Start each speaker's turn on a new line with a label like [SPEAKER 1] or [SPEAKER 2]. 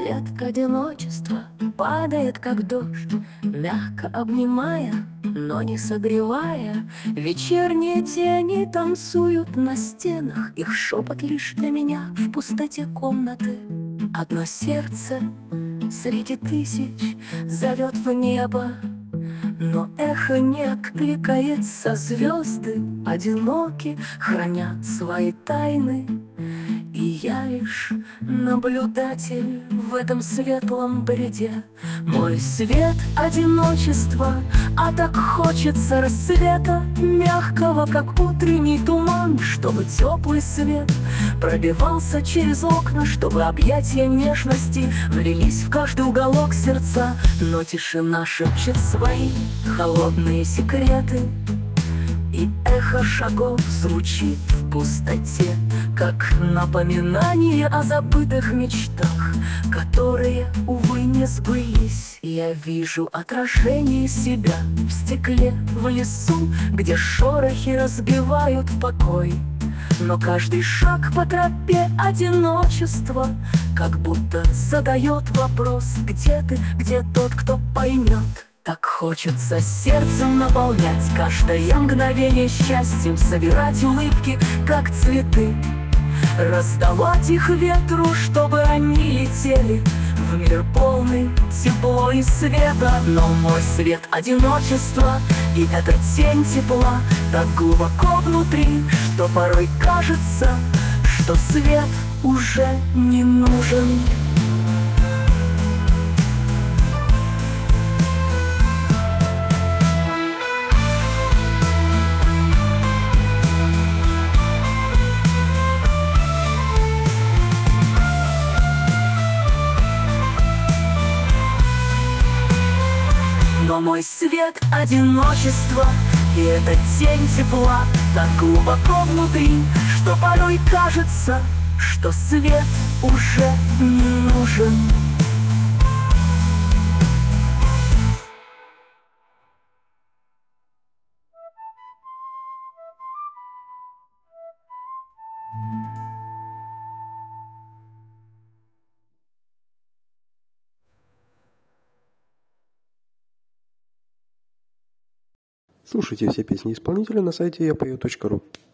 [SPEAKER 1] Ветка одиночества падает, как дождь, мягко обнимая, но не согревая. Вечерние тени танцуют на стенах, их шепот лишь для меня в пустоте комнаты. Одно сердце среди тысяч зовет в небо, но эхо не откликается. Звезды одиноки хранят свои тайны, и я лишь наблюдатель в этом светлом бреде. Мой свет — одиночество, а так хочется рассвета, мягкого, как утренний туман, чтобы теплый свет пробивался через окна, чтобы объятия нежности влились в каждый уголок сердца. Но тишина шепчет свои холодные секреты, и эхо шагов звучит в пустоте, как напоминание о забытых мечтах, которые, увы, не сбылись. Я вижу отражение себя в стекле в лесу, где шорохи разбивают покой. Но каждый шаг по тропе одиночества как будто задает вопрос: где ты, где тот, кто поймет? Так хочется сердцем наполнять каждое мгновение счастьем, собирать улыбки, как цветы, раздавать их ветру, чтобы они летели в мир полный тепло и света. Но мой свет — одиночество, и эта тень тепла так глубоко внутри, что порой кажется, что свет уже не нужен. Но мой свет — одиночество, и эта тень тепла так глубоко внутри, что порой кажется, что свет уже не нужен.
[SPEAKER 2] Слушайте все песни исполнителя на сайте yapою.ru.